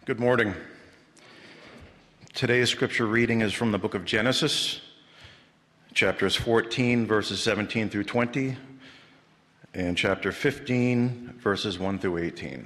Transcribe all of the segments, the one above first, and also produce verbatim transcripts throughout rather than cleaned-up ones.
Good morning. Today's scripture reading is from the book of Genesis, chapters fourteen, verses seventeen through twenty, and chapter fifteen, verses one through eighteen.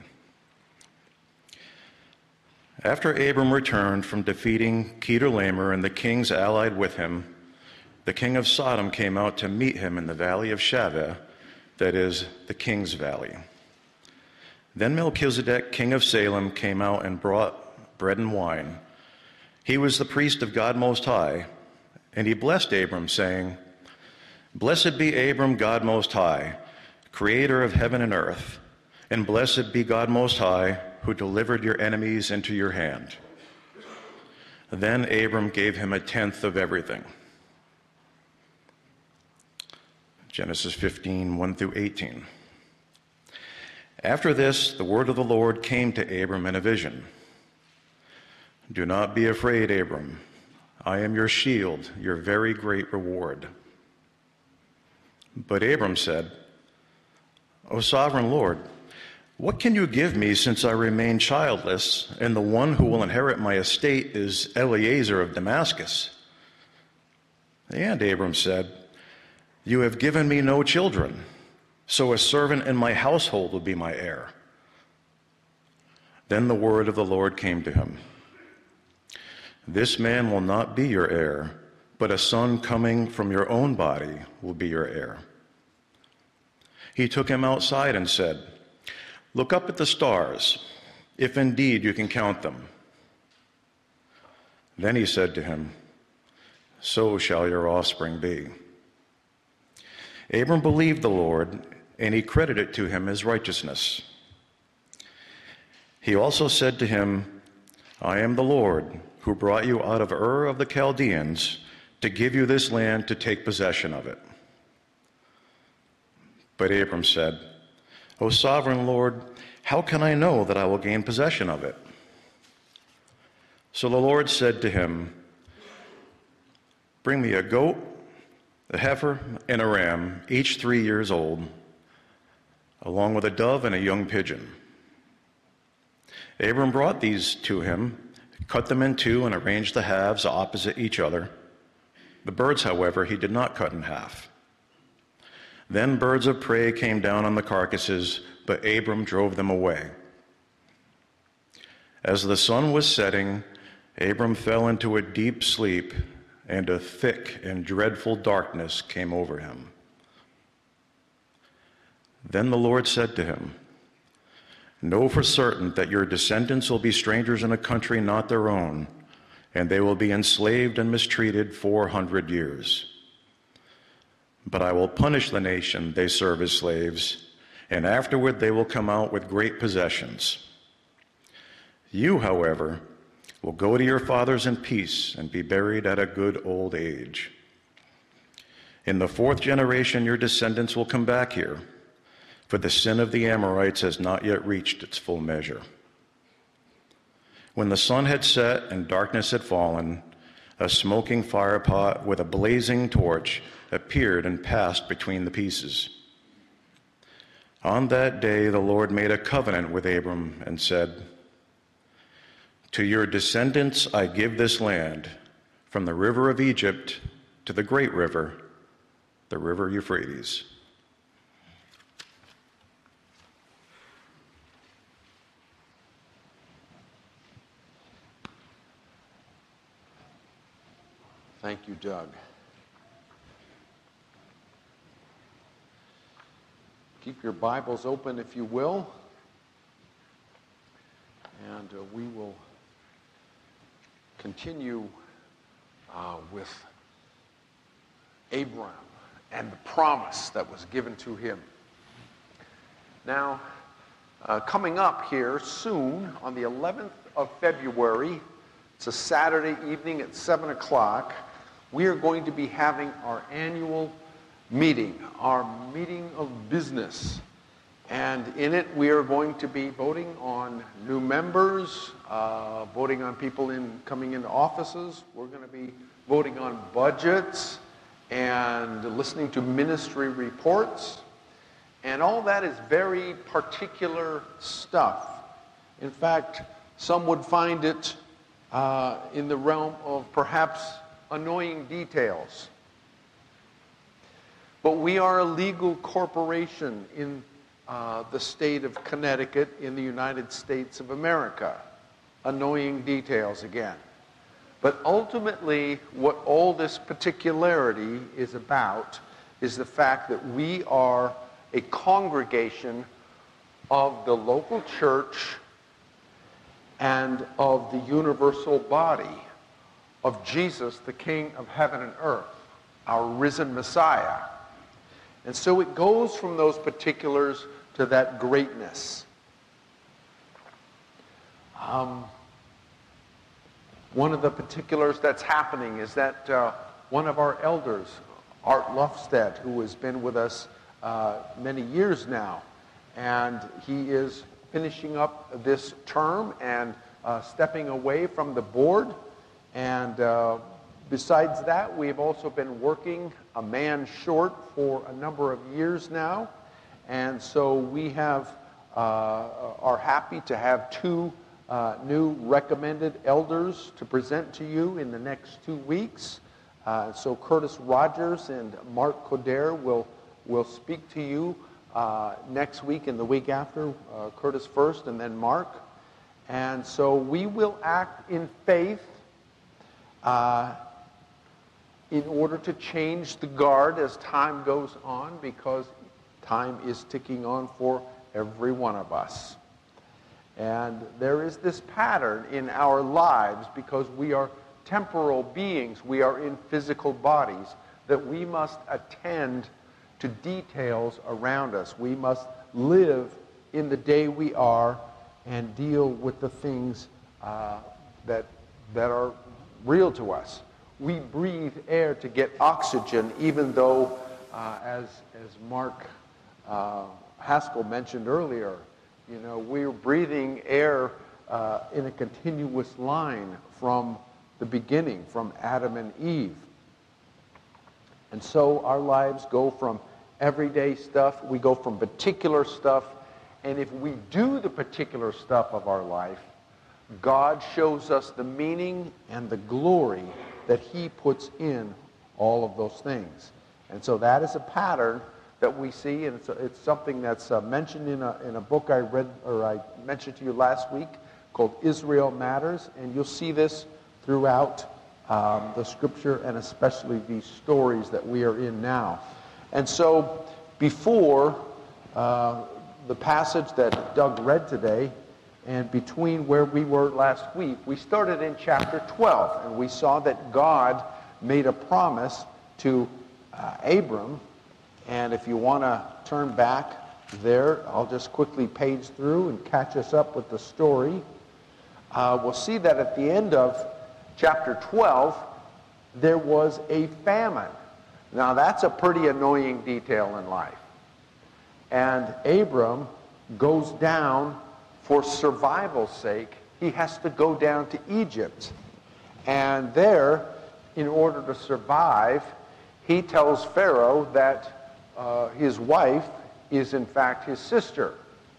After Abram returned from defeating Chedorlaomer and the kings allied with him, the king of Sodom came out to meet him in the valley of Shaveh, that is, the king's valley. Then Melchizedek, king of Salem, came out and brought bread and wine. He was the priest of God Most High, and he blessed Abram, saying, "Blessed be Abram, God Most High, creator of heaven and earth, and blessed be God Most High, who delivered your enemies into your hand." Then Abram gave him a tenth of everything. Genesis fifteen, one through eighteen. After this, the word of the Lord came to Abram in a vision. "Do not be afraid, Abram. I am your shield, your very great reward." But Abram said, "O sovereign Lord, what can you give me since I remain childless, and the one who will inherit my estate is Eliezer of Damascus?" And Abram said, "You have given me no children, so a servant in my household will be my heir." Then the word of the Lord came to him. "This man will not be your heir, but a son coming from your own body will be your heir." He took him outside and said, "Look up at the stars, if indeed you can count them." Then he said to him, "So shall your offspring be." Abram believed the Lord, and he credited to him as righteousness. He also said to him, "I am the Lord, who brought you out of Ur of the Chaldeans to give you this land to take possession of it." But Abram said, "O sovereign Lord, how can I know that I will gain possession of it?" So the Lord said to him, "Bring me a goat, a heifer, and a ram, each three years old, along with a dove and a young pigeon." Abram brought these to him, cut them in two, and arranged the halves opposite each other. The birds, however, he did not cut in half. Then birds of prey came down on the carcasses, but Abram drove them away. As the sun was setting, Abram fell into a deep sleep, and a thick and dreadful darkness came over him. Then the Lord said to him, "Know for certain that your descendants will be strangers in a country not their own, and they will be enslaved and mistreated four hundred years. But I will punish the nation they serve as slaves, and afterward they will come out with great possessions. You, however, will go to your fathers in peace and be buried at a good old age. In the fourth generation your descendants will come back here, for the sin of the Amorites has not yet reached its full measure." When the sun had set and darkness had fallen, a smoking firepot with a blazing torch appeared and passed between the pieces. On that day the Lord made a covenant with Abram and said, "To your descendants I give this land, from the river of Egypt to the great river, the river Euphrates." Thank you, Doug. Keep your Bibles open, if you will, and uh, we will continue uh, with Abram and the promise that was given to him. Now, uh, coming up here soon, on the eleventh of February, it's a Saturday evening at seven o'clock, we are going to be having our annual meeting, our meeting of business. And in it, we are going to be voting on new members, uh, voting on people in coming into offices. We're going to be voting on budgets and listening to ministry reports. And all that is very particular stuff. In fact, Some would find it uh, in the realm of perhaps annoying details. But we are a legal corporation in uh, the state of Connecticut in the United States of America. Annoying details again. But ultimately, what all this particularity is about is the fact that we are a congregation of the local church and of the universal body of Jesus, the King of heaven and earth, our risen Messiah. And so it goes from those particulars to that greatness. Um, one of the particulars that's happening is that uh, one of our elders, Art Lufstead, who has been with us uh, many years now, and he is finishing up this term and uh, stepping away from the board. And uh, besides that, we've also been working a man short for a number of years now. And so we have uh, are happy to have two uh, new recommended elders to present to you in the next two weeks. Uh, so Curtis Rogers and Mark Coder will, will speak to you uh, next week and the week after, uh, Curtis first and then Mark. And so we will act in faith uh, in order to change the guard as time goes on, because time is ticking on for every one of us. And there is this pattern in our lives, because we are temporal beings, we are in physical bodies, that we must attend to details around us. We must live in the day we are and deal with the things uh, that, that are real to us. We breathe air to get oxygen, even though, uh, as, as Mark uh, Haskell mentioned earlier, you know, we're breathing air uh, in a continuous line from the beginning, from Adam and Eve. And so our lives go from everyday stuff, we go from particular stuff, and if we do the particular stuff of our life, God shows us the meaning and the glory that he puts in all of those things. And so that is a pattern that we see, and it's, it's something that's uh, mentioned in a, in a book I read, or I mentioned to you last week, called Israel Matters, and you'll see this throughout um, the scripture, and especially these stories that we are in now. And so before uh, the passage that Doug read today, and between where we were last week, we started in chapter twelve, and we saw that God made a promise to uh, Abram. And if you want to turn back there, I'll just quickly page through and catch us up with the story. Uh, we'll see that at the end of chapter twelve, there was a famine. Now that's a pretty annoying detail in life. And Abram goes down for survival's sake. He has to go down to Egypt. And there, in order to survive, he tells Pharaoh that uh, his wife is in fact his sister.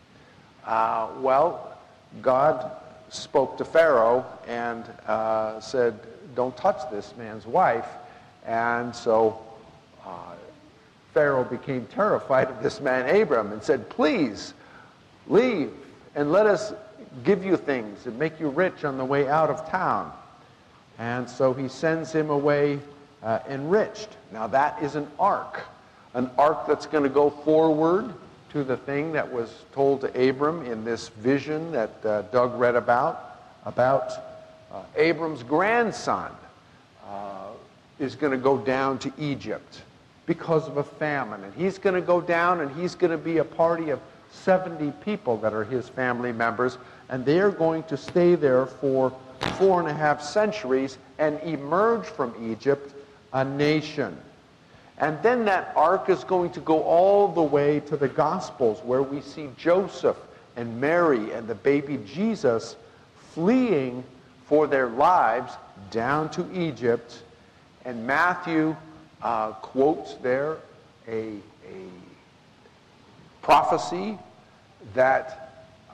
Uh, well, God spoke to Pharaoh and uh, said, don't touch this man's wife. And so uh, Pharaoh became terrified of this man Abram and said, please leave and let us give you things and make you rich on the way out of town. And so he sends him away uh, enriched. Now that is an ark, an ark that's going to go forward to the thing that was told to Abram in this vision that uh, Doug read about, about uh, Abram's grandson uh, is going to go down to Egypt because of a famine. And he's going to go down and he's going to be a party of seventy people that are his family members, and they're going to stay there for four and a half centuries and emerge from Egypt a nation. And then that ark is going to go all the way to the Gospels, where we see Joseph and Mary and the baby Jesus fleeing for their lives down to Egypt. And Matthew uh, quotes there a, a prophecy that uh,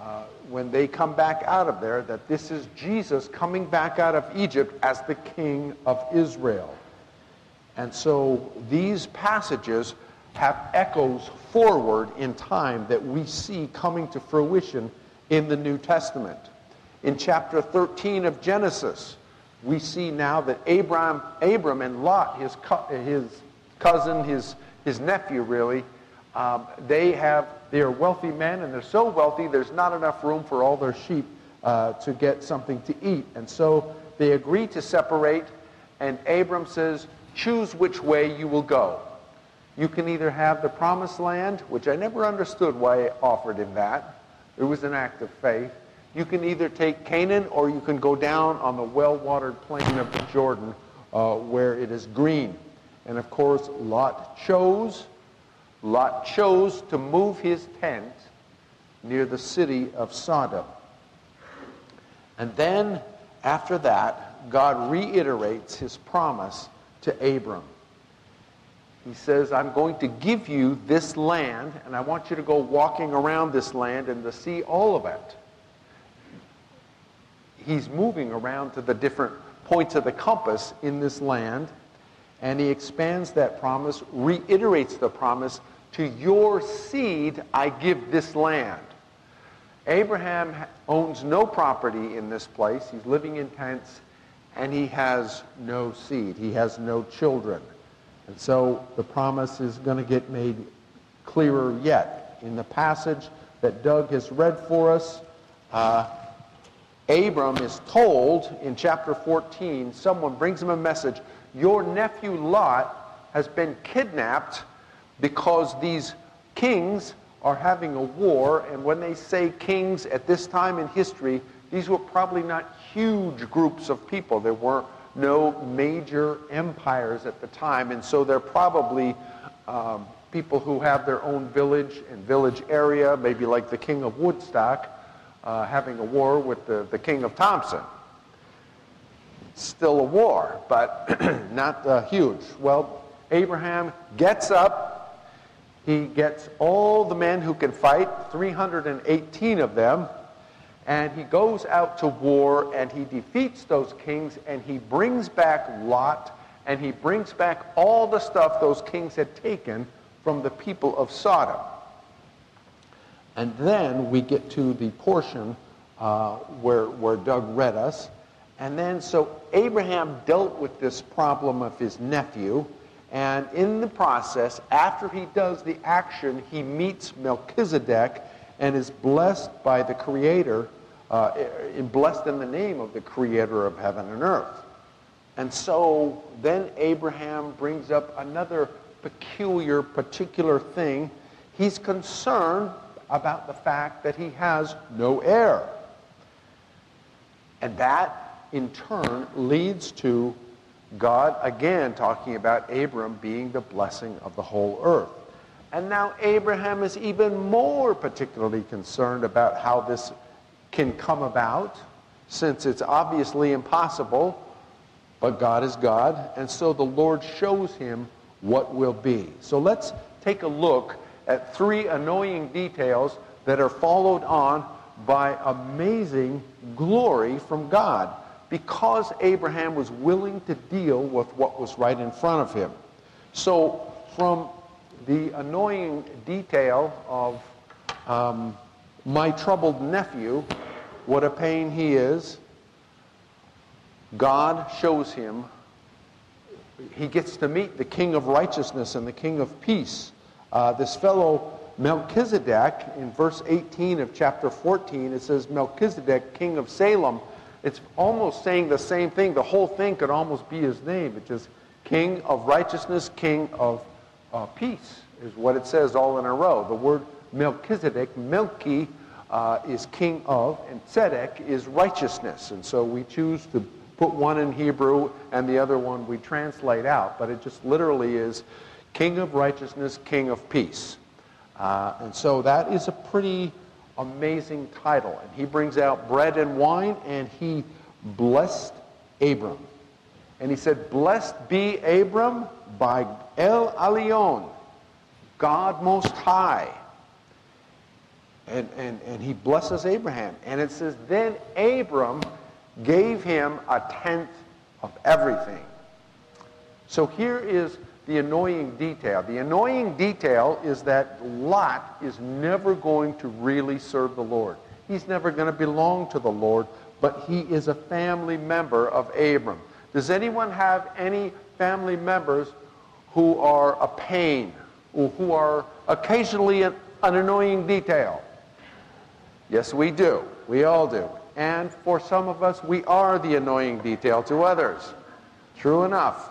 uh, when they come back out of there, that this is Jesus coming back out of Egypt as the king of Israel. And so these passages have echoes forward in time that we see coming to fruition in the New Testament. In chapter thirteen of Genesis, we see now that Abram, Abram and Lot, his, co- his cousin, his, his nephew really, um, they have, they are wealthy men, and they're so wealthy there's not enough room for all their sheep uh, to get something to eat. And so they agree to separate, and Abram says, choose which way you will go. You can either have the promised land, which I never understood why I offered him that. It was an act of faith. You can either take Canaan, or you can go down on the well-watered plain of the Jordan uh, where it is green. And of course, Lot chose, Lot chose to move his tent near the city of Sodom. And then, after that, God reiterates his promise to Abram. He says, I'm going to give you this land, and I want you to go walking around this land and to see all of it. He's moving around to the different points of the compass in this land, and he expands that promise, reiterates the promise, to your seed I give this land. Abraham owns no property in this place. He's living in tents, and he has no seed. He has no children. And so the promise is going to get made clearer yet. In the passage that Doug has read for us, uh, Abram is told in chapter fourteen, someone brings him a message, your nephew Lot has been kidnapped because these kings are having a war. And when they say kings at this time in history, these were probably not huge groups of people. There were no major empires at the time, and so they're probably um, people who have their own village and village area, maybe like the king of Woodstock uh, having a war with the, the king of Thompson. Still a war, but not uh, huge. Well, Abraham gets up, he gets all the men who can fight, three hundred eighteen of them, and he goes out to war, and he defeats those kings, and he brings back Lot, and he brings back all the stuff those kings had taken from the people of Sodom. And then we get to the portion uh, where, where Doug read us. And then, so Abraham dealt with this problem of his nephew, and in the process, after he does the action, he meets Melchizedek, and is blessed by the Creator, uh, blessed in the name of the Creator of heaven and earth. And so then Abraham brings up another peculiar, particular thing. He's concerned about the fact that he has no heir. And that, in turn, leads to God, again, talking about Abram being the blessing of the whole earth. And now Abraham is even more particularly concerned about how this can come about, since it's obviously impossible, but God is God, and so the Lord shows him what will be. So let's take a look at three annoying details that are followed on by amazing glory from God, because Abraham was willing to deal with what was right in front of him. So from the annoying detail of um, my troubled nephew, what a pain he is, God shows him, he gets to meet the King of righteousness and the King of peace. Uh, this fellow Melchizedek, in verse eighteen of chapter fourteen, it says Melchizedek, King of Salem. It's almost saying the same thing. The whole thing could almost be his name. It's just King of righteousness, King of uh, peace, is what it says all in a row. The word Melchizedek, Melchi, uh, is king of, and Tzedek is righteousness. And so we choose to put one in Hebrew and the other one we translate out. But it just literally is King of righteousness, King of peace. Uh, and so that is a pretty amazing title. And he brings out bread and wine, and he blessed Abram. And he said, blessed be Abram by El Elyon, God Most High. and, and, and he blesses Abraham. And it says, then Abram gave him a tenth of everything. So here is the annoying detail. The annoying detail is that Lot is never going to really serve the Lord. He's never going to belong to the Lord, but he is a family member of Abram. Does anyone have any family members who are a pain, or who are occasionally an, an annoying detail? Yes, we do. We all do. And for some of us, we are the annoying detail to others. True enough.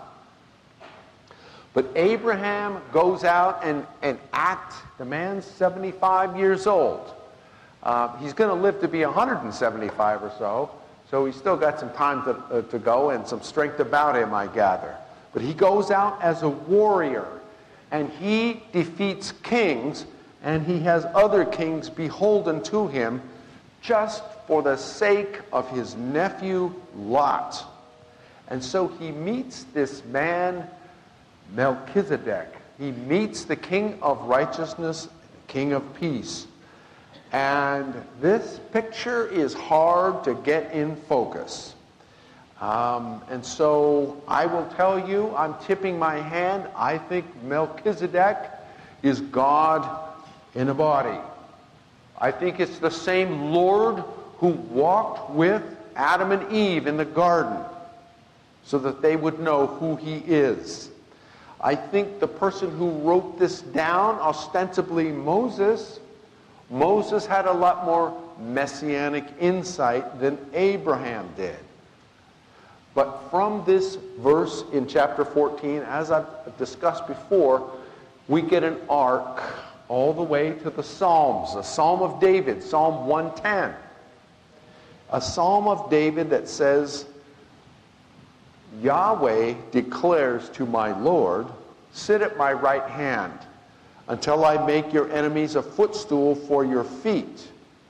But Abraham goes out and, and acts. The man's seventy-five years old. Uh, he's going to live to be one hundred seventy-five or so, so he's still got some time to, uh, to go and some strength about him, I gather. But he goes out as a warrior, and he defeats kings, and he has other kings beholden to him just for the sake of his nephew Lot. And so he meets this man, Melchizedek. He meets the king of righteousness, the king of peace. And this picture is hard to get in focus. Um, and so I will tell you, I'm tipping my hand, I think Melchizedek is God in a body. I think it's the same Lord who walked with Adam and Eve in the garden so that they would know who he is. I think the person who wrote this down, ostensibly Moses, Moses had a lot more messianic insight than Abraham did. But from this verse in chapter fourteen, as I've discussed before, we get an arc all the way to the Psalms, the Psalm of David, Psalm one ten. A Psalm of David that says, Yahweh declares to my Lord, sit at my right hand until I make your enemies a footstool for your feet.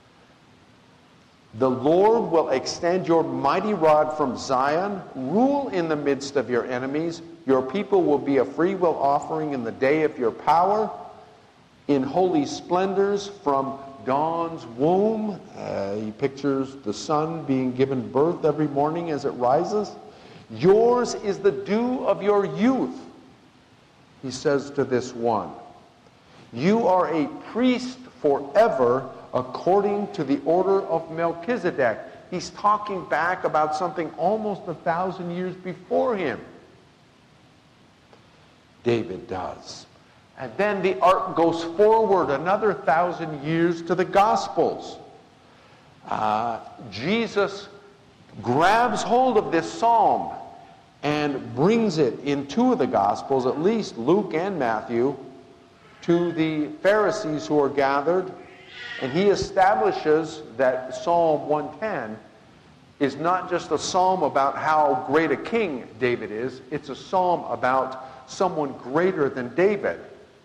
The Lord will extend your mighty rod from Zion, rule in the midst of your enemies. Your people will be a freewill offering in the day of your power, in holy splendors from dawn's womb. Uh, he pictures the sun being given birth every morning as it rises. Yours is the dew of your youth, he says to this one. You are a priest forever according to the order of Melchizedek. He's talking back about something almost a thousand years before him. David does. And then the arc goes forward another thousand years to the Gospels. Uh, Jesus grabs hold of this psalm and brings it in two of the Gospels, at least Luke and Matthew, to the Pharisees who are gathered. And he establishes that Psalm one ten is not just a psalm about how great a king David is. It's a psalm about someone greater than David.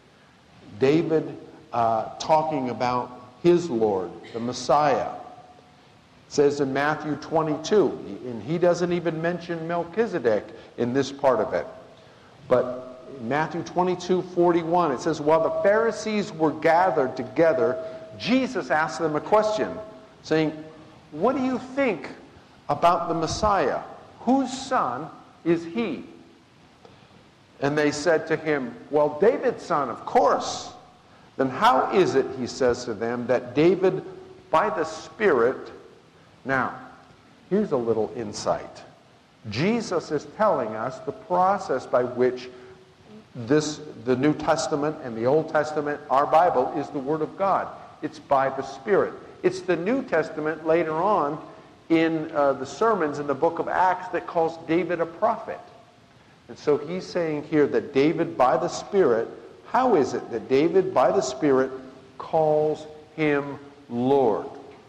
David uh, talking about his Lord, the Messiah. It says in Matthew twenty-two, and he doesn't even mention Melchizedek in this part of it. But in Matthew twenty-two forty-one, it says, while the Pharisees were gathered together, Jesus asked them a question, saying, what do you think about the Messiah? Whose son is he? And they said to him, well, David's son, of course. Then how is it, he says to them, that David, by the Spirit... Now, here's a little insight. Jesus is telling us the process by which this, the New Testament and the Old Testament, our Bible, is the Word of God. It's by the Spirit. It's the New Testament later on in uh, the sermons in the book of Acts that calls David a prophet. And so he's saying here that David by the Spirit, how is it that David by the Spirit calls him Lord?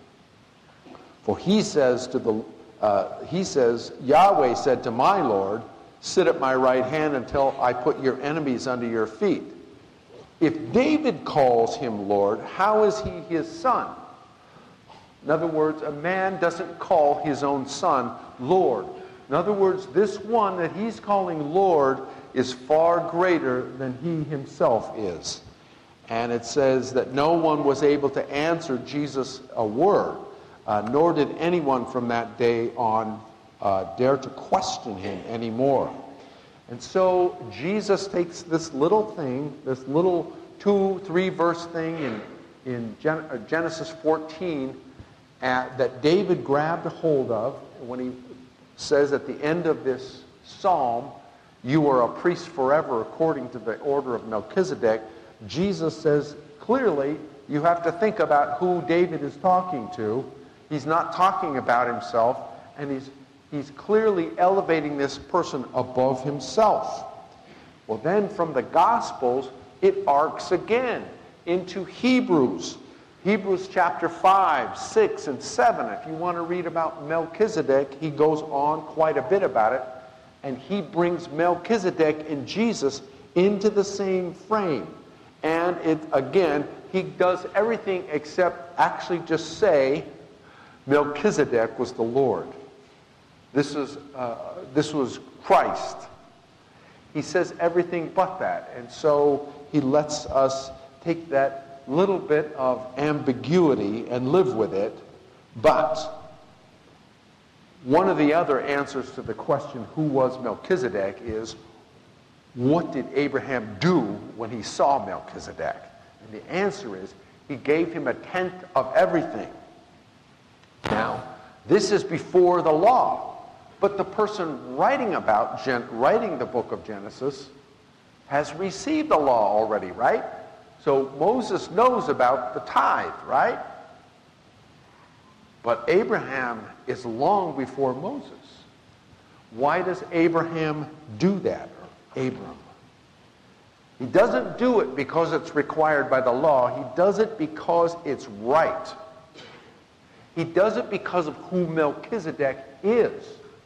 For he says to the, uh, he says, Yahweh said to my Lord, sit at my right hand until I put your enemies under your feet. If David calls him Lord, how is he his son? In other words, a man doesn't call his own son Lord. In other words, this one that he's calling Lord is far greater than he himself is. And it says that no one was able to answer Jesus a word, uh, nor did anyone from that day on uh, dare to question him anymore. And so Jesus takes this little thing, this little two, three verse thing in, in Gen- uh, Genesis fourteen uh, that David grabbed a hold of when he says at the end of this psalm, "You are a priest forever according to the order of Melchizedek." Jesus says clearly you have to think about who David is talking to. He's not talking about himself, and he's he's clearly elevating this person above himself. Well, then from the Gospels, it arcs again into Hebrews. Hebrews chapter five, six, and seven. If you want to read about Melchizedek, he goes on quite a bit about it, and he brings Melchizedek and Jesus into the same frame. And it again, he does everything except actually just say Melchizedek was the Lord. This is uh, this was Christ. He says everything but that, and so he lets us take that little bit of ambiguity and live with it. But one of the other answers to the question, who was Melchizedek, is what did Abraham do when he saw Melchizedek? And the answer is he gave him a tenth of everything. Now, this is before the law, but the person writing about Gen- writing the book of Genesis has received the law already, right? So Moses knows about the tithe, right? But Abraham is long before Moses. Why does Abraham do that? Abram. He doesn't do it because it's required by the law. He does it because it's right. He does it because of who Melchizedek is.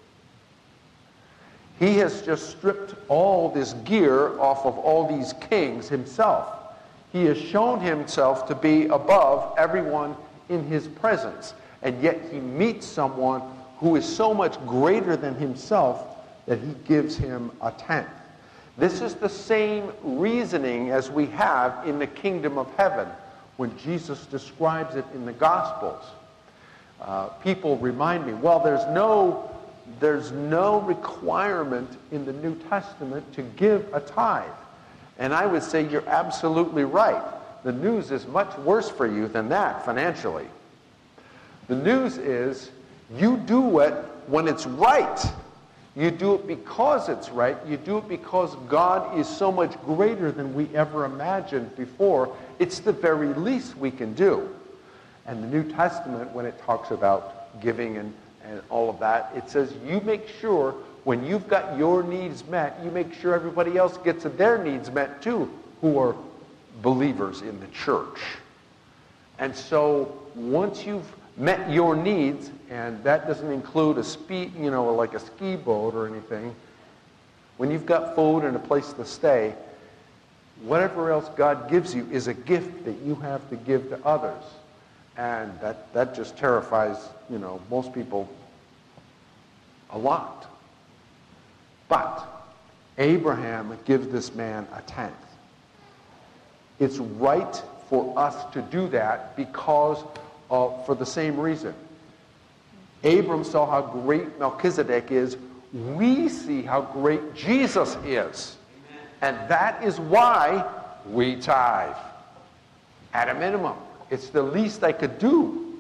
He has just stripped all this gear off of all these kings himself. He has shown himself to be above everyone in his presence. And yet he meets someone who is so much greater than himself that he gives him a tenth. This is the same reasoning as we have in the kingdom of heaven when Jesus describes it in the Gospels. Uh, people remind me, well, there's no, there's no requirement in the New Testament to give a tithe. And I would say you're absolutely right. The news is much worse for you than that financially. The news is you do it when it's right. You do it because it's right. You do it because God is so much greater than we ever imagined before. It's the very least we can do. And the New Testament, when it talks about giving and, and all of that, it says you make sure when you've got your needs met, you make sure everybody else gets their needs met too, who are believers in the church. And so once you've met your needs, and that doesn't include a speed, you know, like a ski boat or anything. When you've got food and a place to stay, whatever else God gives you is a gift that you have to give to others. And that, that just terrifies, you know, most people a lot. But Abraham gives this man a tenth. It's right for us to do that because of, for the same reason. Abram saw how great Melchizedek is. We see how great Jesus is. And that is why we tithe. At a minimum. It's the least I could do.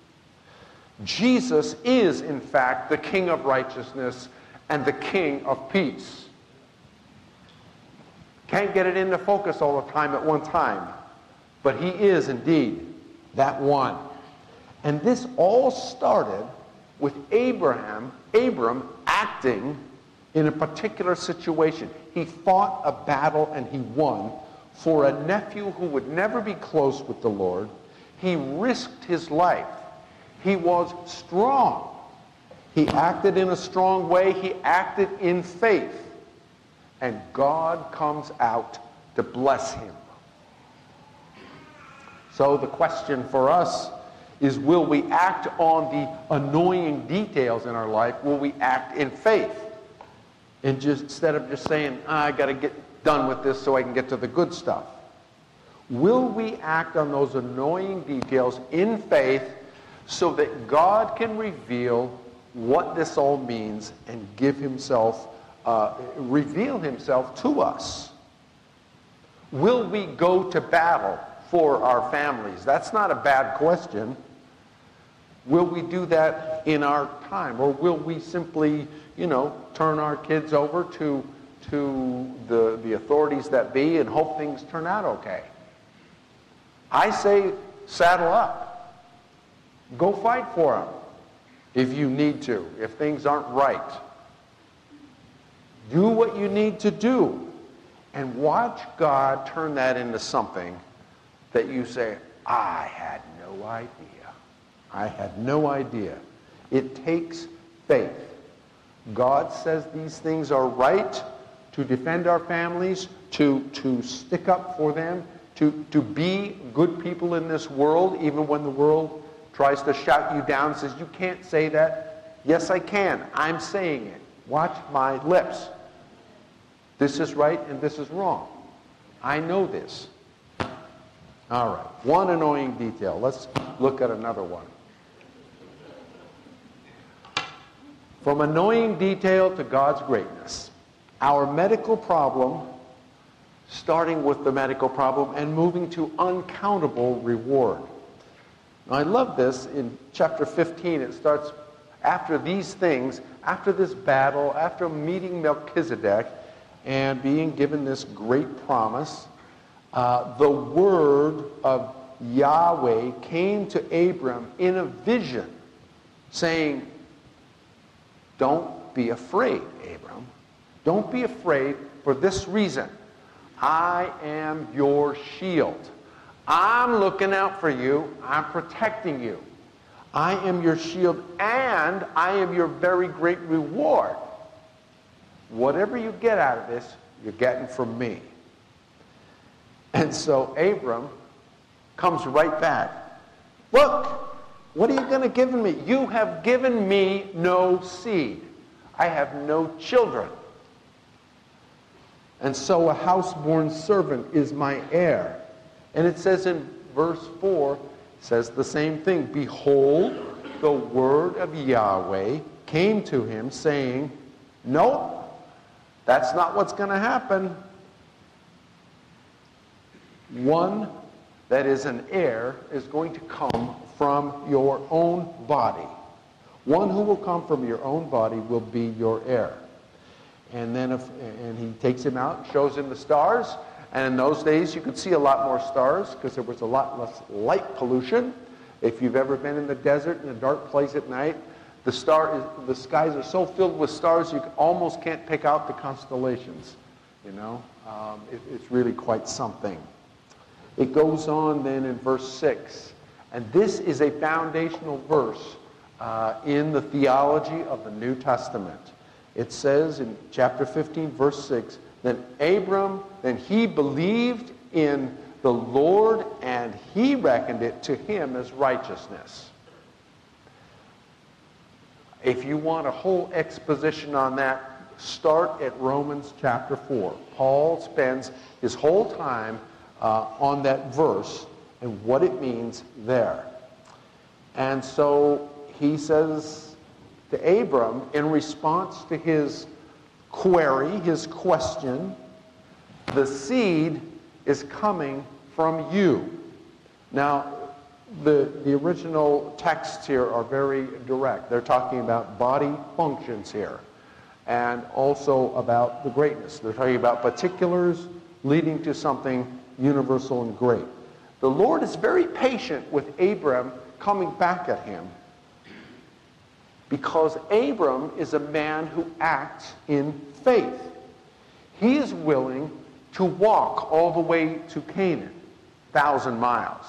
Jesus is, in fact, the King of righteousness and the King of peace. Can't get it into focus all the time at one time. But he is indeed that one. And this all started with Abraham, Abram acting in a particular situation. He fought a battle and he won for a nephew who would never be close with the Lord. He risked his life. He was strong. He acted in a strong way. He acted in faith. And God comes out to bless him. So the question for us is, will we act on the annoying details in our life? Will we act in faith? And just instead of just saying, ah, I got to get done with this so I can get to the good stuff. Will we act on those annoying details in faith so that God can reveal what this all means and give himself, uh, reveal himself to us? Will we go to battle for our families? That's not a bad question. Will we do that in our time? Or will we simply, you know, turn our kids over to, to the, the authorities that be and hope things turn out okay? I say saddle up. Go fight for them if you need to, if things aren't right. Do what you need to do and watch God turn that into something that you say, I had no idea. I had no idea. It takes faith. God says these things are right to defend our families, to, to stick up for them, to, to be good people in this world, even when the world tries to shout you down and says, you can't say that. Yes, I can. I'm saying it. Watch my lips. This is right and this is wrong. I know this. All right. One annoying detail. Let's look at another one. From annoying detail to God's greatness. Our medical problem, starting with the medical problem and moving to uncountable reward. Now, I love this. In chapter fifteen, it starts, after these things, after this battle, after meeting Melchizedek and being given this great promise, uh, the word of Yahweh came to Abram in a vision, saying, don't be afraid, Abram. Don't be afraid for this reason. I am your shield. I'm looking out for you. I'm protecting you. I am your shield, and I am your very great reward. Whatever you get out of this, you're getting from me. And so Abram comes right back. Look, what are you going to give me? You have given me no seed. I have no children. And so a house-born servant is my heir. And it says in verse four, says the same thing. Behold, the word of Yahweh came to him saying, nope, that's not what's going to happen. One that is an heir is going to come from your own body. One who will come from your own body will be your heir. And then if, and he takes him out, shows him the stars. And in those days, you could see a lot more stars because there was a lot less light pollution. If you've ever been in the desert in a dark place at night, the star is, the skies are so filled with stars you almost can't pick out the constellations. You know, um, it, it's really quite something. It goes on then in verse six, and this is a foundational verse uh, in the theology of the New Testament. It says in chapter fifteen, verse six, then Abram, then he believed in the Lord, and he reckoned it to him as righteousness. If you want a whole exposition on that, start at Romans chapter four. Paul spends his whole time uh, on that verse and what it means there. And so he says to Abram, in response to his query, his question, the seed is coming from you. Now, the, the original texts here are very direct. They're talking about body functions here and also about the greatness. They're talking about particulars leading to something universal and great. The Lord is very patient with Abram coming back at him because Abram is a man who acts in faith. He is willing to walk all the way to Canaan, thousand miles,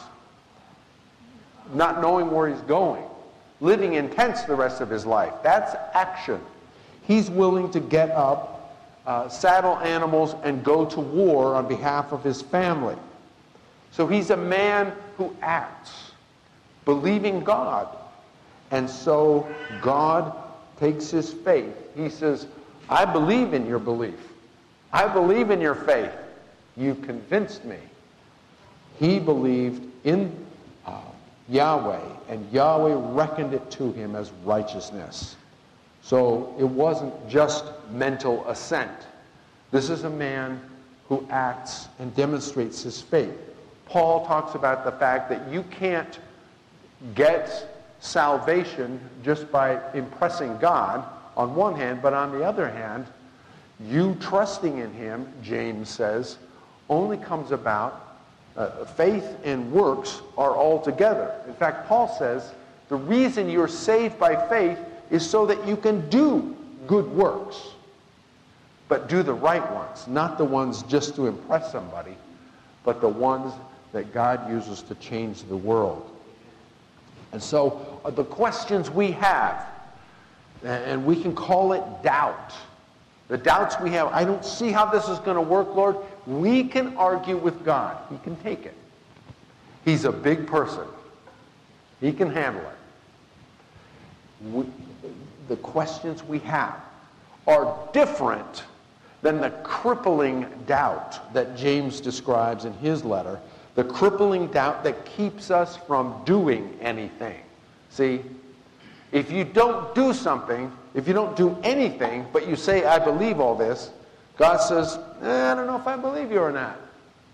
not knowing where he's going, living in tents the rest of his life. That's action. He's willing to get up, uh, saddle animals, and go to war on behalf of his family. So he's a man who acts, believing God. And so God takes his faith. He says, I believe in your belief. I believe in your faith. You convinced me. He believed in uh, Yahweh, and Yahweh reckoned it to him as righteousness. So it wasn't just mental assent. This is a man who acts and demonstrates his faith. Paul talks about the fact that you can't get salvation just by impressing God on one hand, but on the other hand, you trusting in him, James says, only comes about, uh, faith and works are all together. In fact, Paul says the reason you're saved by faith is so that you can do good works, but do the right ones, not the ones just to impress somebody, but the ones that God uses to change the world. And so uh, the questions we have, and we can call it doubt, the doubts we have, I don't see how this is going to work, Lord. We can argue with God. He can take it. He's a big person. He can handle it. We, the questions we have are different than the crippling doubt that James describes in his letter, the crippling doubt that keeps us from doing anything. See, if you don't do something, if you don't do anything, but you say, I believe all this, God says, eh, I don't know if I believe you or not.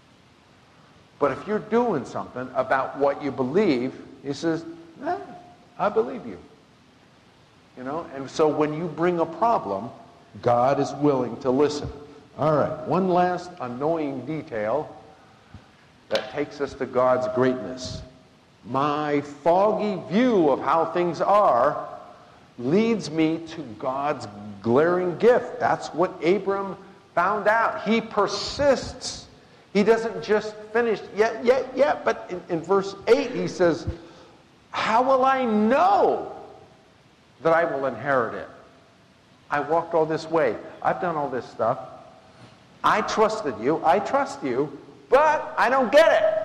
But if you're doing something about what you believe, he says, eh, I believe you. You know, and so when you bring a problem, God is willing to listen. All right, one last annoying detail that takes us to God's greatness. My foggy view of how things are leads me to God's glaring gift. That's what Abram found out. He persists. He doesn't just finish, yet, yet, yet. But in, in verse eight, he says, how will I know that I will inherit it? I walked all this way. I've done all this stuff. I trusted you. I trust you. But I don't get it.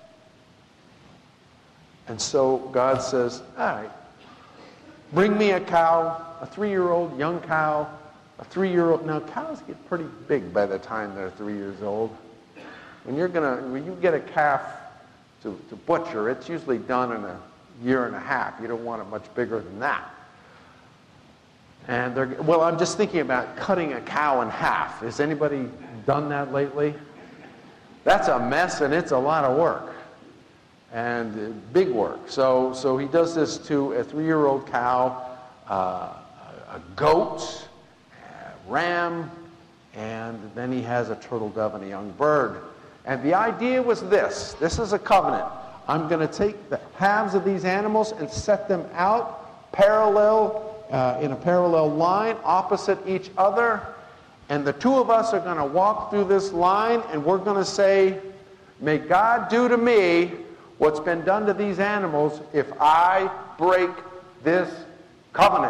And so God says, all right, bring me a cow, a three-year-old young cow, a three-year-old. Now, cows get pretty big by the time they're three years old. When you're gonna, when you get a calf to, to butcher, it's usually done in a year and a half. You don't want it much bigger than that. And they're, well, I'm just thinking about cutting a cow in half. Has anybody done that lately? That's a mess, and it's a lot of work. And big work. So, so he does this to a three-year-old cow, uh, a goat, a ram, and then he has a turtle dove and a young bird. And the idea was this. This is a covenant. I'm going to take the halves of these animals and set them out parallel, uh, in a parallel line, opposite each other. And the two of us are going to walk through this line, and we're going to say, may God do to me what's been done to these animals if I break this covenant.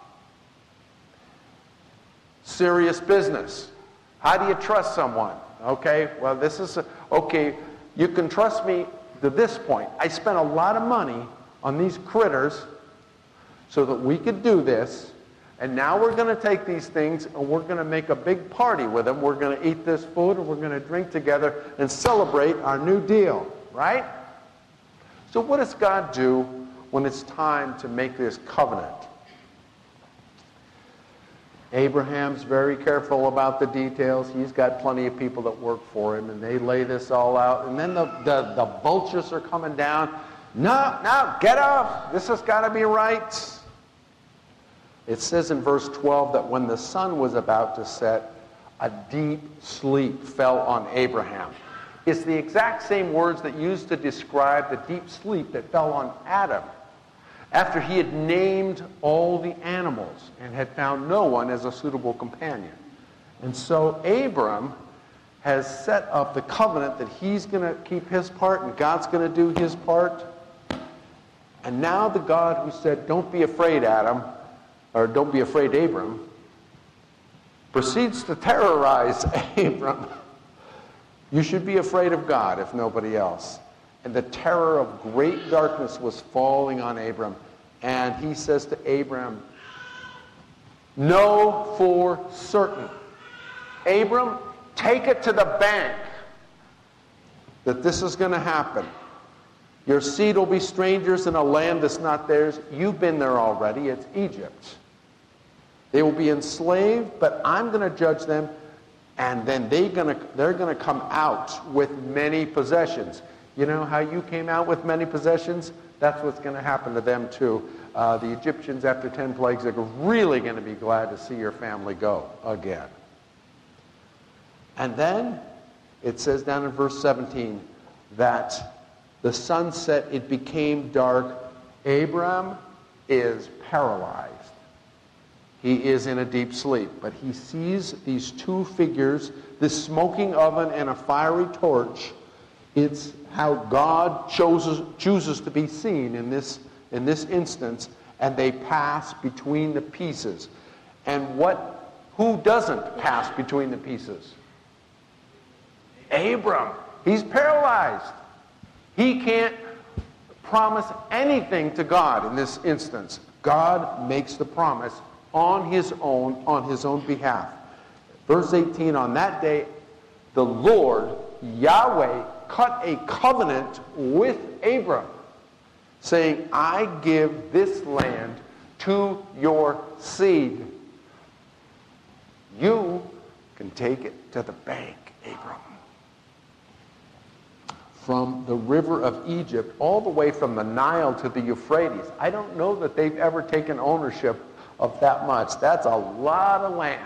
Serious business. How do you trust someone? Okay, well, this is, a, okay, you can trust me to this point. I spent a lot of money on these critters so that we could do this, and now we're going to take these things and we're going to make a big party with them. We're going to eat this food and we're going to drink together and celebrate our new deal, right? So what does God do when it's time to make this covenant? Abraham's very careful about the details. He's got plenty of people that work for him, and they lay this all out. And then the, the, the vultures are coming down. No, no, get off. This has got to be right. It says in verse twelve that when the sun was about to set, a deep sleep fell on Abraham. It's the exact same words that used to describe the deep sleep that fell on Adam after he had named all the animals and had found no one as a suitable companion. And so Abram has set up the covenant that he's going to keep his part and God's going to do his part. And now the God who said, don't be afraid, Adam, or don't be afraid, Abram, proceeds to terrorize Abram. You should be afraid of God, if nobody else. And the terror of great darkness was falling on Abram. And he says to Abram, know for certain. Abram, take it to the bank. that this is going to happen. Your seed will be strangers in a land that's not theirs. You've been there already. It's Egypt. They will be enslaved, but I'm going to judge them, and then they gonna, they're going to come out with many possessions. You know how you came out with many possessions? That's what's going to happen to them too. Uh, the Egyptians, after ten plagues, are really going to be glad to see your family go again. And then it says down in verse seventeen that the sun set, it became dark. Abram is paralyzed. He is in a deep sleep. But he sees these two figures, this smoking oven and a fiery torch. It's how God chooses, chooses to be seen in this, in this instance. And they pass between the pieces. And what? Who doesn't pass between the pieces? Abram. He's paralyzed. He can't promise anything to God in this instance. God makes the promise on his own, on his own behalf. Verse eighteen, on that day, the Lord, Yahweh, cut a covenant with Abram, saying, I give this land to your seed. You can take it to the bank, Abram. From the river of Egypt all the way from the Nile to the Euphrates. I don't know that they've ever taken ownership of that much. That's a lot of land.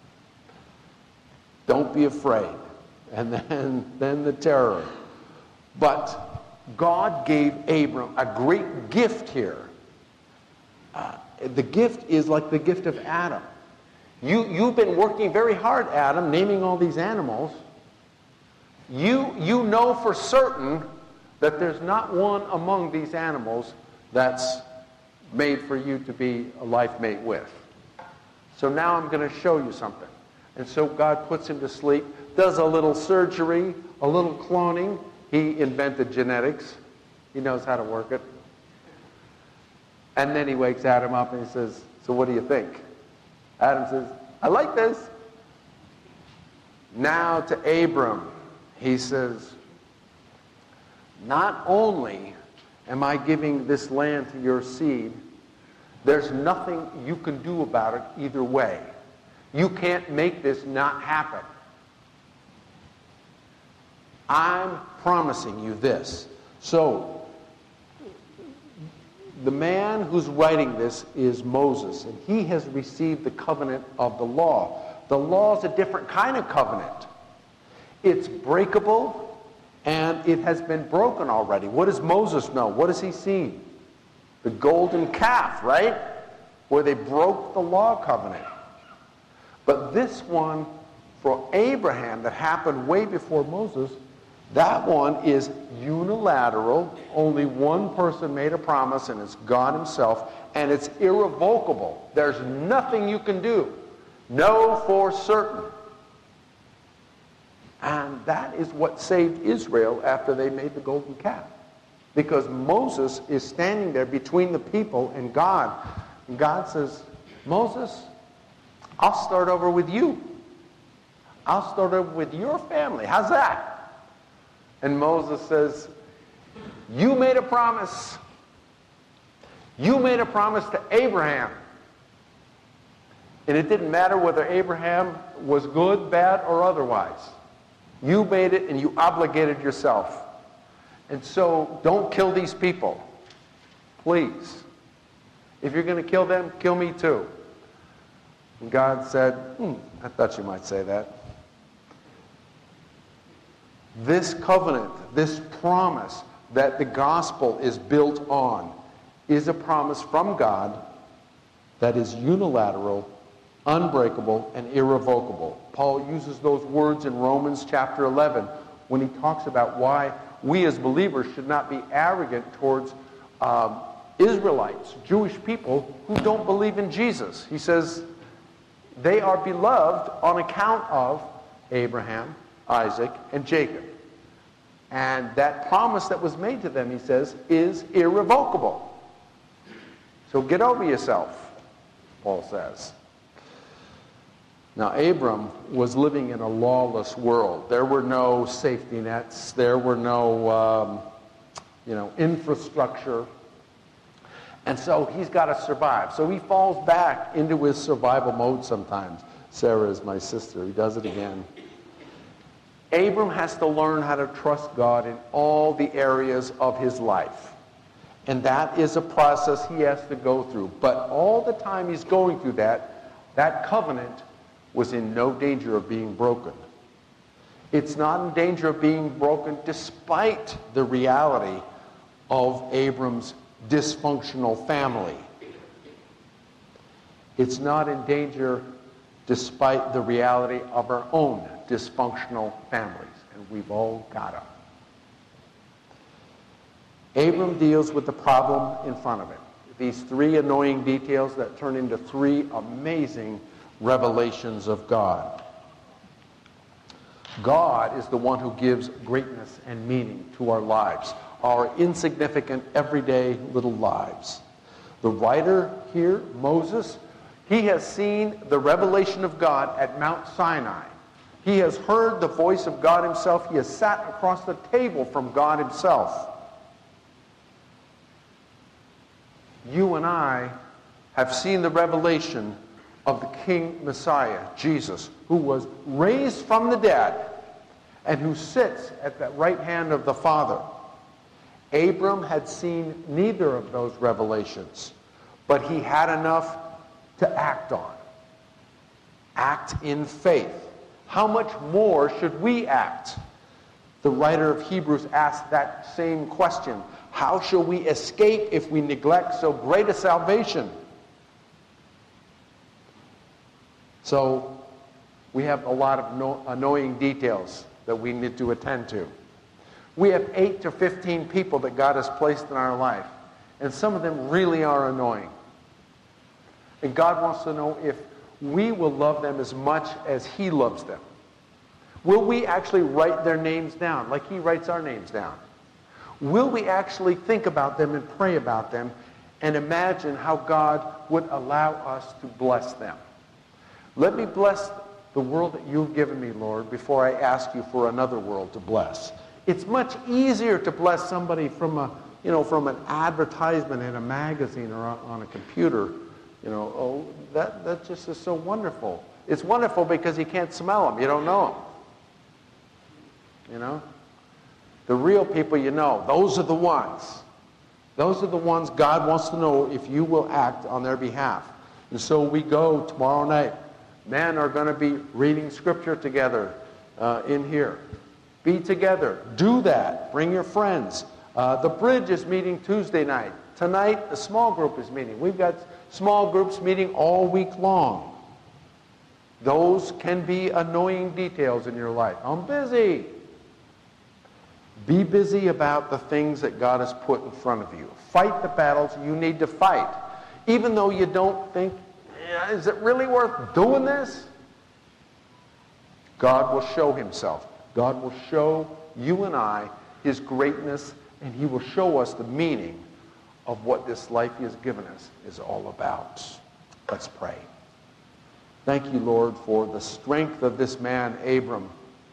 Don't be afraid. And then, then the terror. But God gave Abram a great gift here. Uh, the gift is like the gift of Adam. You, you've been working very hard, Adam, naming all these animals. You, you know for certain that there's not one among these animals that's made for you to be a life mate with. So now I'm going to show you something. And so God puts him to sleep, does a little surgery, a little cloning. He invented genetics. He knows how to work it. And then he wakes Adam up and he says, so what do you think? Adam says, I like this. Now to Abram, he says, not only am I giving this land to your seed, there's nothing you can do about it either way. You can't make this not happen. I'm promising you this. So, the man who's writing this is Moses, and he has received the covenant of the law. The law is a different kind of covenant. It's breakable, and it has been broken already. What does Moses know? What has he seen? The golden calf, right? Where they broke the law covenant. But this one, for Abraham, that happened way before Moses, that one is unilateral. Only one person made a promise, and it's God himself, and it's irrevocable. There's nothing you can do. Know for certain. And that is what saved Israel after they made the golden calf. Because Moses is standing there between the people and God. And God says, Moses, I'll start over with you. I'll start over with your family. How's that? And Moses says, you made a promise. You made a promise to Abraham. And it didn't matter whether Abraham was good, bad, or otherwise. You made it and you obligated yourself. And so don't kill these people. Please. If you're going to kill them, kill me too. And God said, hmm, I thought you might say that. This covenant, this promise that the gospel is built on, is a promise from God that is unilateral, unbreakable, and irrevocable. Paul uses those words in Romans chapter eleven when he talks about why we as believers should not be arrogant towards um, Israelites, Jewish people who don't believe in Jesus. He says they are beloved on account of Abraham, Isaac, and Jacob. And that promise that was made to them, he says, is irrevocable. So get over yourself, Paul says. Now, Abram was living in a lawless world. There were no safety nets. There were no, um, you know, infrastructure. And so he's got to survive. So he falls back into his survival mode sometimes. Sarah is my sister. He does it again. Abram has to learn how to trust God in all the areas of his life. And that is a process he has to go through. But all the time he's going through that, that covenant was in no danger of being broken. It's not in danger of being broken despite the reality of Abram's dysfunctional family. It's not in danger despite the reality of our own dysfunctional families. And we've all got them. Abram deals with the problem in front of him. These three annoying details that turn into three amazing revelations of God. God is the one who gives greatness and meaning to our lives, our insignificant, everyday little lives. The writer here, Moses, he has seen the revelation of God at Mount Sinai. He has heard the voice of God himself. He has sat across the table from God himself. You and I have seen the revelation of the King Messiah, Jesus, who was raised from the dead and who sits at the right hand of the Father. Abram had seen neither of those revelations, but he had enough to act on. Act in faith. How much more should we act? The writer of Hebrews asked that same question. How shall we escape if we neglect so great a salvation? So we have a lot of no, annoying details that we need to attend to. We have eight to fifteen people that God has placed in our life, and some of them really are annoying. And God wants to know if we will love them as much as he loves them. Will we actually write their names down like he writes our names down? Will we actually think about them and pray about them and imagine how God would allow us to bless them? Let me bless the world that you've given me, Lord, before I ask you for another world to bless. It's much easier to bless somebody from a, you know, from an advertisement in a magazine or on a computer. You know, oh, that, that just is so wonderful. It's wonderful because you can't smell them. You don't know them. You know? The real people you know, those are the ones. Those are the ones God wants to know if you will act on their behalf. And so we go tomorrow night. Men are going to be reading scripture together uh, in here. Be together. Do that. Bring your friends. Uh, the Bridge is meeting Tuesday night. Tonight, the small group is meeting. We've got small groups meeting all week long. Those can be annoying details in your life. I'm busy. Be busy about the things that God has put in front of you. Fight the battles you need to fight. Even though you don't think, yeah, is it really worth doing this? God will show himself. God will show you and I his greatness, and he will show us the meaning of what this life he has given us is all about. Let's pray. Thank you, Lord, for the strength of this man, Abram,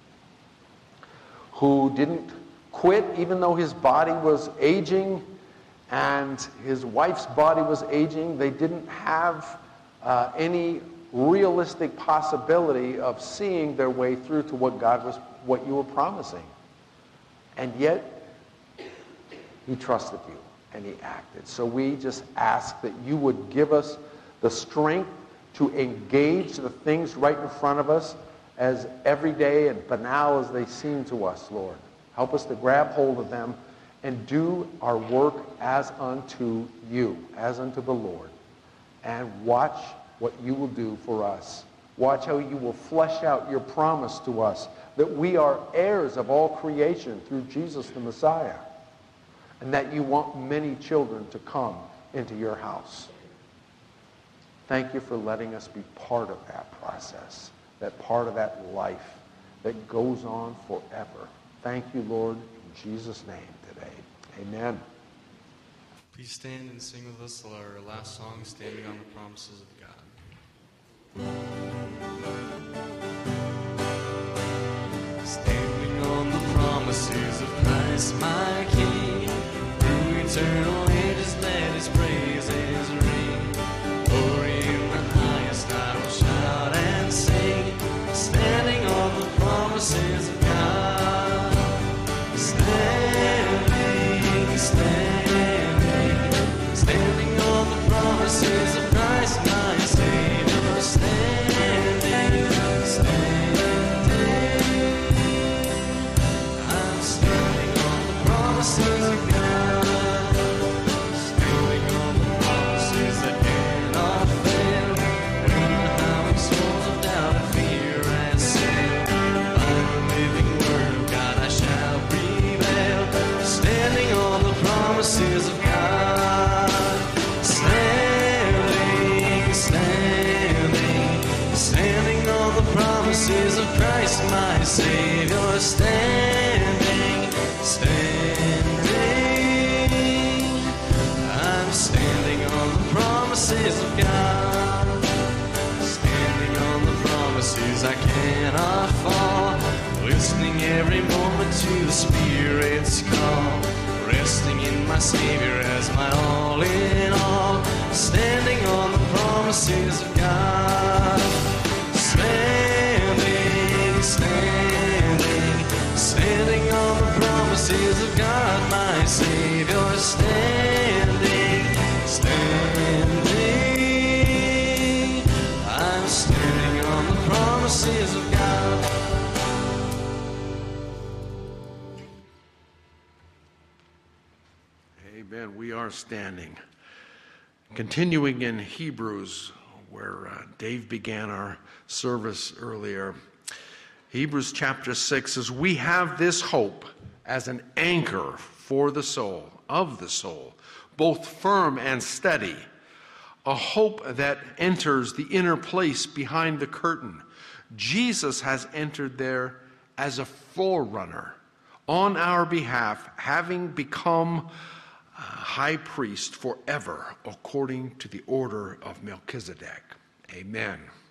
who didn't quit even though his body was aging and his wife's body was aging. They didn't have uh, any realistic possibility of seeing their way through to what God was, what you were promising. And yet, he trusted you and he acted. So we just ask that you would give us the strength to engage the things right in front of us, as everyday and banal as they seem to us, Lord. Help us to grab hold of them and do our work as unto you, as unto the Lord. And watch what you will do for us. Watch how you will flesh out your promise to us that we are heirs of all creation through Jesus the Messiah, and that you want many children to come into your house. Thank you for letting us be part of that process, that part of that life that goes on forever. Thank you, Lord, in Jesus' name today. Amen. Please stand and sing with us our last song, Standing on the Promises of God. eternal ages let his praises ring. For in the highest I will shout and sing, standing on the promises of God. Standing, standing, standing on the promises of Christ my Savior. Standing, standing, I'm standing on the promises of God. Standing on the promises that cannot fail. When the howling storms of doubt and fear assail, by the living word of God I shall prevail. Standing on the promises of God. Standing, standing, standing on the promises of Christ my Savior. Standing, standing, I'm standing on the promises of God. Standing on the promises I cannot fall. Listening every moment to the Spirit's call. Resting in my Savior as my all in all. Standing on the promises of God. Standing, standing, standing on the promises of God, my Savior. Standing, standing, I'm standing on the promises of God. Amen. We are standing. Continuing in Hebrews, where uh, Dave began our service earlier. Hebrews chapter six says, we have this hope as an anchor for the soul, of the soul, both firm and steady, a hope that enters the inner place behind the curtain. Jesus has entered there as a forerunner on our behalf, having become uh, high priest forever, according to the order of Melchizedek. Amen.